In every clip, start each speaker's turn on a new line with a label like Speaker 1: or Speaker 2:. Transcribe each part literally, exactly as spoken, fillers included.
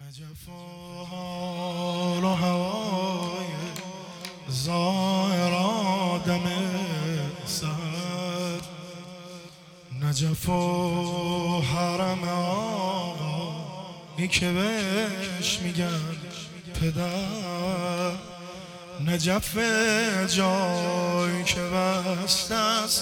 Speaker 1: نجف و حال و هوای ظاهر آدم سر، نجف و حرم آقا ای که بهش میگن پدر، نجف جایی که بسته است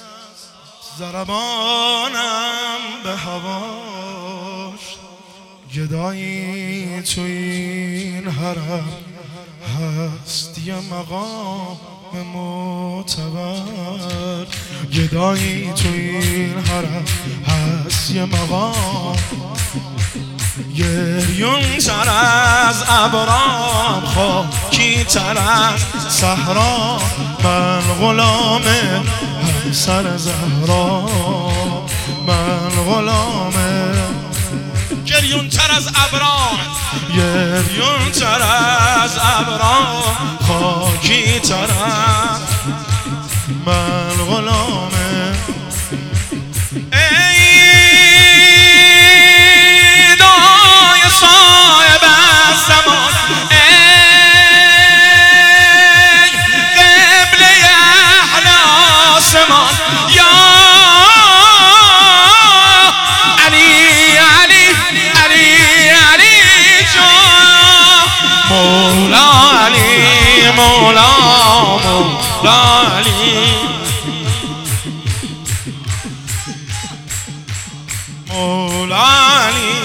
Speaker 1: ضربانم به هواش، گدایی تو این حرم هست یه مقام معتبر، گدایی تو این حرم هست یه مقام، گریون تر از ابرام خاکی تر از صحرا، من غلام همسر زهرا، من غلام
Speaker 2: گریون تر از ابرام،
Speaker 1: گریون تر از ابرام خاکی تر از، من غلام مولا علی، مولا مولا علی، مولا علی.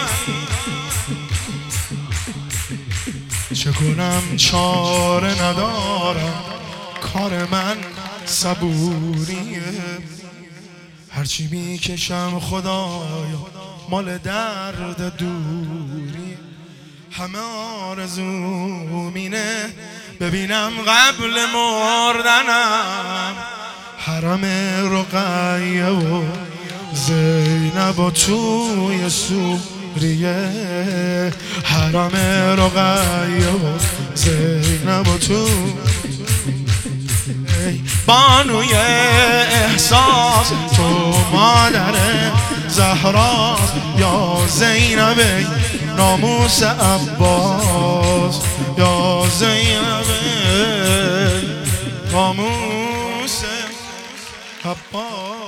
Speaker 1: چه کنم چاره ندارم، کار من صبوریه، هرچی میکشم خدایا مال درد دوری، همه آرزوم اینه ببینم قبل مردنم حرم رقیه و زینب و توی سوریه، حرم رقیه و زینب و توی بانوی احساس، تو مادر زهرا یا زینب ناموس عباس، یا زینب ناموس عباس.